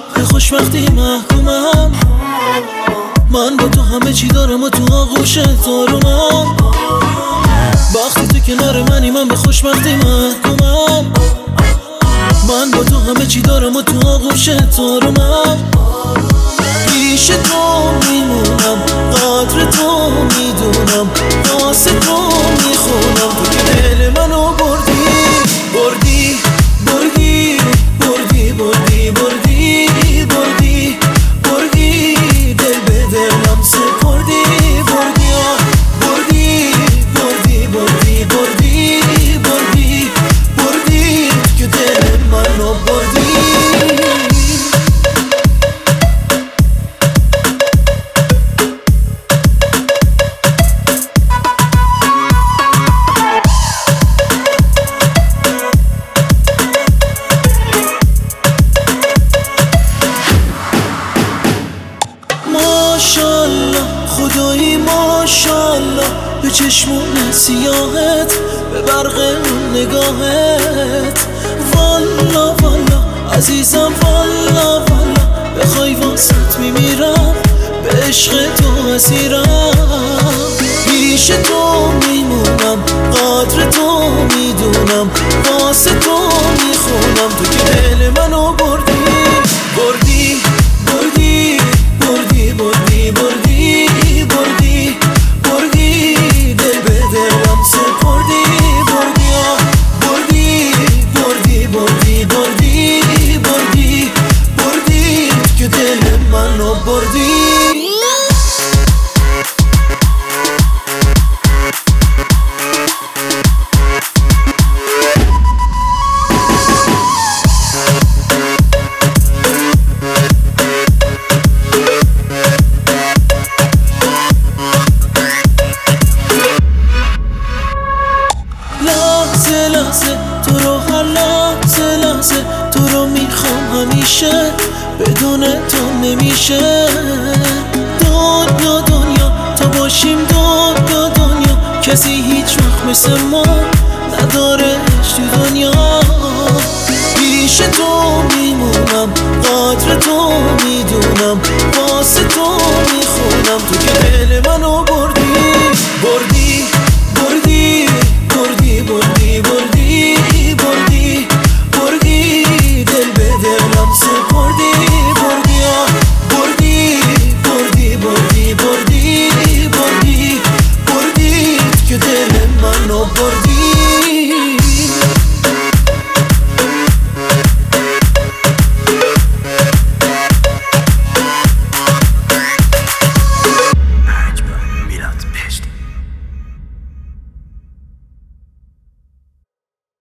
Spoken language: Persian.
به خوشبختی محکومم. من با تو همه چی دارم و تو آغوش تارمم. وقتی تو کنار منی من به خوشبختی محکومم. من با تو همه چی دارم و تو آغوش تارمم. پیش تو میمونم، قدر تو میدونم، واسه تو میخونم. تو که دل منو بردی بردی بردی بردی بردی بردی بردی بردی دل به دلم سپردی بردی بردی بردی بردی بردی بردی بردی که دل منو بردی. ماشالله خدایی ماشالله به چشمون سیاهت، به برق اون نگاهت. والا والا عزیزم والا والا بخوای واسط میمیرم، به عشق تو اسیرم. پیش تو میمونم، قدر تو میدونم، واسه تو میخونم. تو که دل منو بردی بردی بردی بردی بردی بردی بردی بردی دل به دلم سپردی بردی بردی بردی بردی بردی بردی بردی که دل منو بردی. لحظه لحظه تو رو، هر لحظه لحظه تو رو میخوام همیشه، بدون تو نمیشه. دنیا دنیا تا باشیم دنیا دنیا، کسی هیچ وقت مثل ما ندارهش تو دنیا. پیش تو میمونم، قدر تو میدونم، واسه تو میخونم. تو که دل منو بردی